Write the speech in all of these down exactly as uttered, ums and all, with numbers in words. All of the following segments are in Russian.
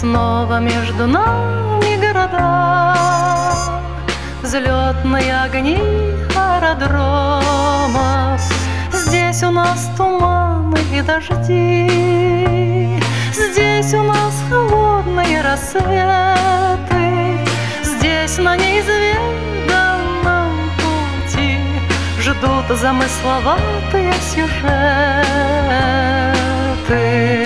снова между нами города, взлетные огни аэродромов. Здесь у нас туманы и дожди, здесь у нас холодные рассветы, здесь на неизведанном пути ждут замысловатые сюжеты.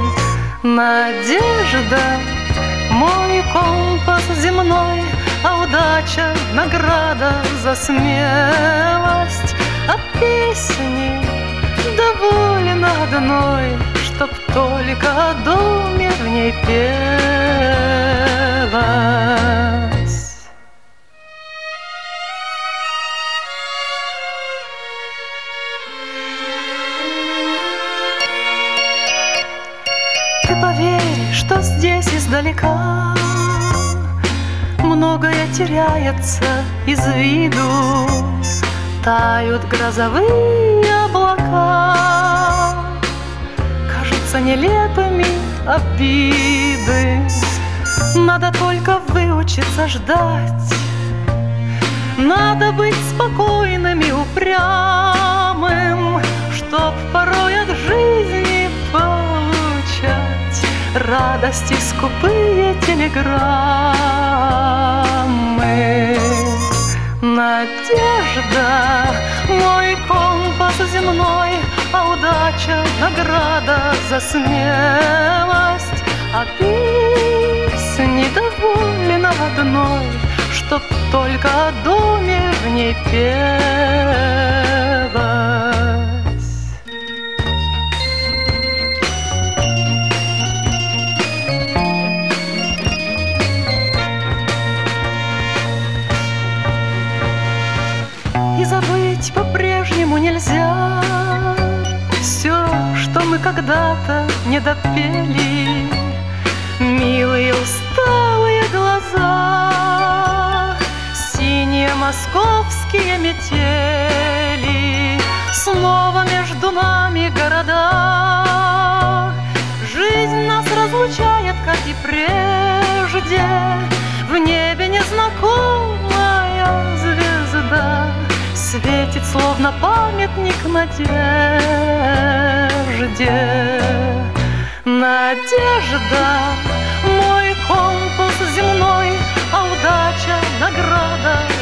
Надежда — мой компас земной, а удача — награда за смелость. А песни довольно одной, чтоб только о доме в ней пелось. Ты поверь, что здесь издалека многое теряется из виду, тают грозовые облака, кажутся нелепыми обиды. Надо только выучиться ждать, надо быть спокойным и упрямым, чтоб порой от жизни получать радости скупые телеграммы. Надежда — мой компас земной, а удача — награда за смелость. А песни довольно одной, чтоб только о доме в ней пелось. И забыть по-прежнему нельзя все, что мы когда-то не допели. Милые усталые глаза, синие московские метели, снова между нами города. Жизнь нас разлучает, как и прежде, в небе незнакомая звезда светит, словно памятник надежде. Надежда — мой компас земной, а удача — награда